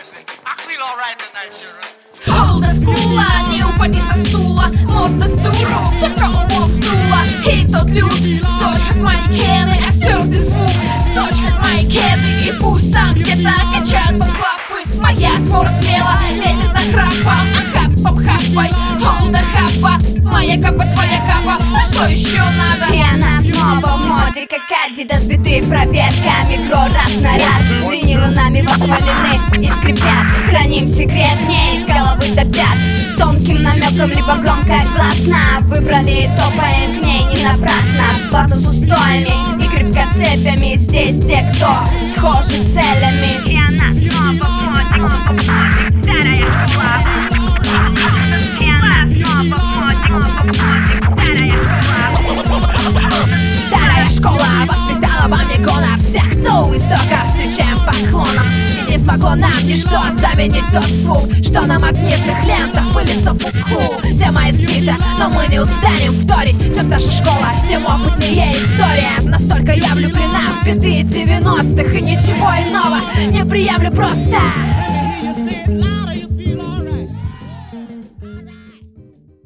Олда скула, не упади со стула. Модно стулу, столько умов стула. И тот люд, в точках мои гены. А стертый звук, в точках мои гены. И пусть там где-то качают баклапы. Моя свора смело лезет на храпом. А хапом хапай, олда хапа. Моя капа, твоя капа, что еще надо? И она снова в моде, как Адидас. Биты проверками, гро раз на раз. Винилы нами воспалены и скрипят. Храним секрет не из головы до пят. Тонким намеком, либо громко и гласно. Выбрали и топаем к ней не напрасно. База с устоями и крепко цепями. Здесь те, кто схожи целями. И она снова в моде, старая школа. И она снова в моде, старая школа. Старая школа воспитала во мне гонор. Всех, кто у истока, встречаем поклоном. И не смогло нам ничто заменить тот звук, что на магнитных лентах пылится в углу. Тема избита, но мы не устанем вторить. Чем старше школа, тем опытнее история. Настолько я влюблена в биты 90-х. И ничего иного не приемлю просто.